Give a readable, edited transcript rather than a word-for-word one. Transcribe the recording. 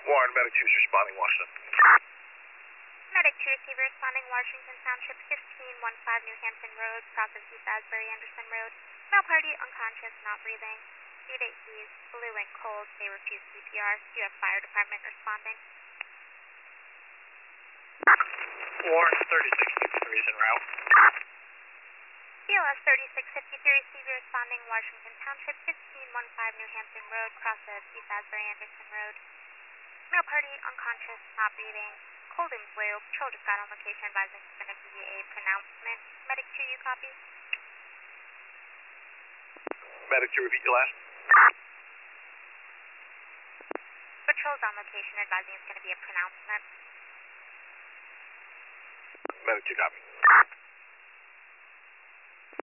Warren, Medic 2 is responding, Washington. Medic 2 receiver responding, Washington Township, 1515 New Hampton Road, process East Asbury Anderson Road. Male party unconscious, not breathing. Speed 8 keys, blue and cold, they refuse CPR. Do you have fire department responding? Warren, 3653 is en route. BLS 3653 receiver responding, Washington Township, 1515 New Hampton Road, process East Asbury Anderson Road. Male party unconscious, not breathing. Cold and blue. Patrol just got on location advising it's going to be a pronouncement. Medic 2, you copy? Medic 2, repeat your last. Patrol's on location advising it's going to be a pronouncement. Medic 2, copy.